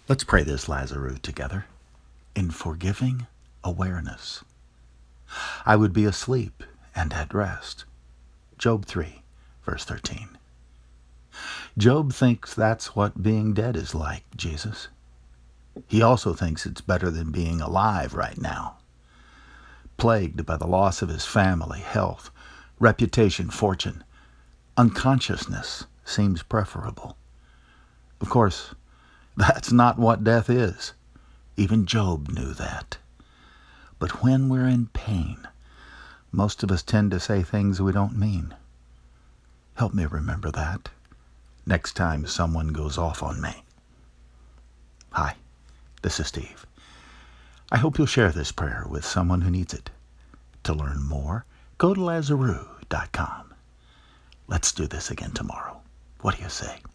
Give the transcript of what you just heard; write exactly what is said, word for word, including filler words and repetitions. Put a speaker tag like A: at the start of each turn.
A: Let's pray this Lazarus together in forgiving awareness. I would be asleep and at rest. Job three, verse thirteen. Job thinks that's what being dead is like, Jesus. He also thinks it's better than being alive right now. Plagued by the loss of his family, health, reputation, fortune, unconsciousness seems preferable. Of course, that's not what death is. Even Job knew that. But when we're in pain, most of us tend to say things we don't mean. Help me remember that next time someone goes off on me. Hi, this is Steve. I hope you'll share this prayer with someone who needs it. To learn more, go to Lazarus dot com. Let's do this again tomorrow. What do you say?